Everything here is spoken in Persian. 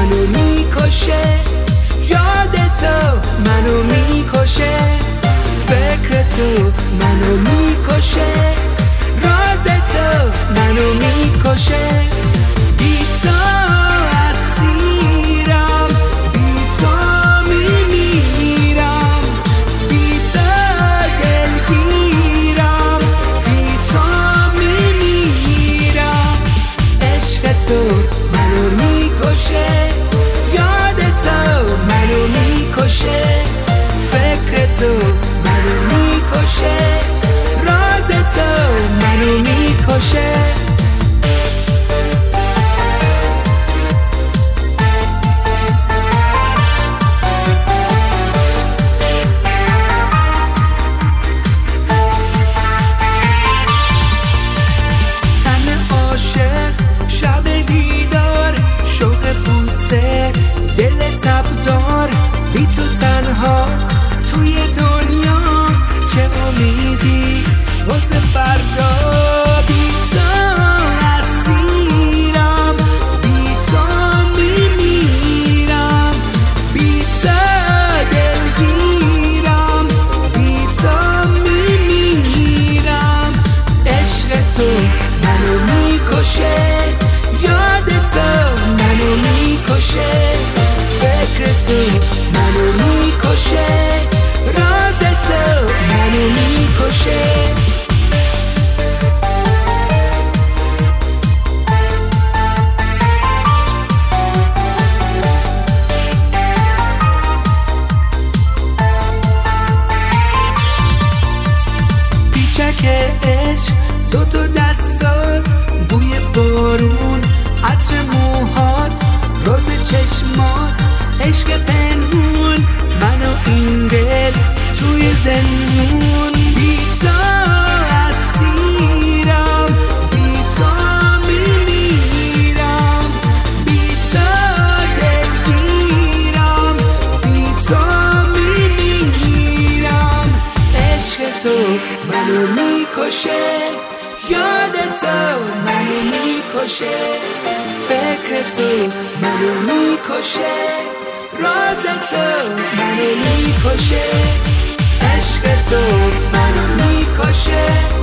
منو میکشه، یاد تو منو میکشه، فکر تو منو میکشه، راز تو منو میکشه. بی تو اسیرم، بی تو میمیرم، بی تو دلگیرم، بی تو میمیرم. عشق تو منو میکشه، یاد تو منو میکشه، فکر تو منو میکشه، راز تو منو میکشه. تن عاشق شب دیدار، شوق بوسه دل تبدار، بی تو تنها توی دنیا چه امیدی واسه فردا. بی تو اسیرم، بی تو میمیرم، بی تو دلگیرم، بی تو میمیرم. عشق تو منو میکشه، یاد تو منو میکشه، فکر تو منو میکشه، راز تو منو میکشه. پیچک عشق دوتا دستات، بوی بارون عطر موهات، راز چشمات، عشق پنهون، من و این دل توی زندون. بی تو اسیرم، بی تو میمیرم، بی تو دلگیرم، بی تو میمیرم. عشق تو منو میکشه، یاد تو منو میکشه، فکر تو منو میکشه، راز تو منو میکشه. عشق تو منو میکشه،